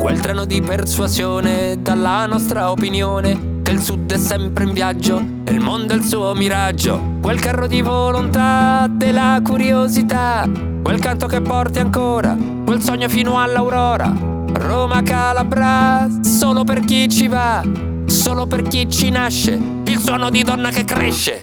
quel treno di persuasione dalla nostra opinione, che il sud è sempre in viaggio e il mondo è il suo miraggio, quel carro di volontà della curiosità, quel canto che porti ancora, quel sogno fino all'aurora. Roma Calabra, solo per chi ci va, solo per chi ci nasce, il suono di donna che cresce.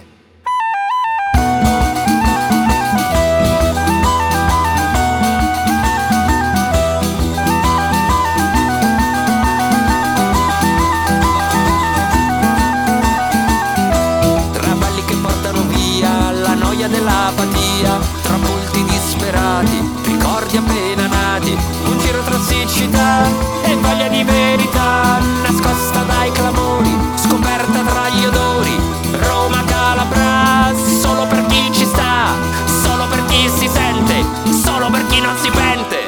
Dell'apatia, tra volti disperati, ricordi appena nati, un giro tra siccità e voglia di verità, nascosta dai clamori, scoperta tra gli odori. Roma Calabra, solo per chi ci sta, solo per chi si sente, solo per chi non si pente.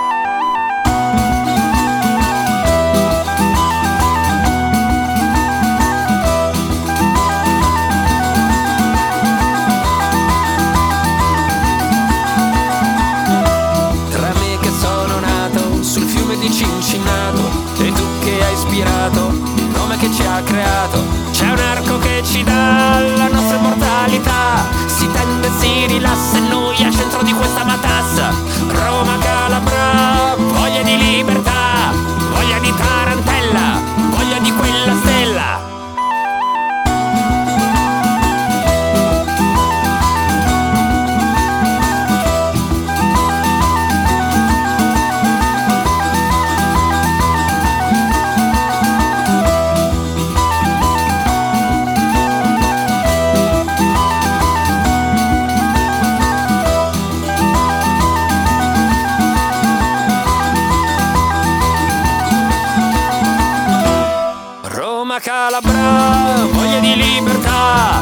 Di Cincinato e tu che hai ispirato, nome che ci ha creato, c'è un arco che ci dà la nostra immortalità, si tende e si rilassa e noi al centro di questa matassa. Roma Calabra, voglia di libertà, voglia di tarantella, voglia di quella stella. Calabra, voglia di libertà,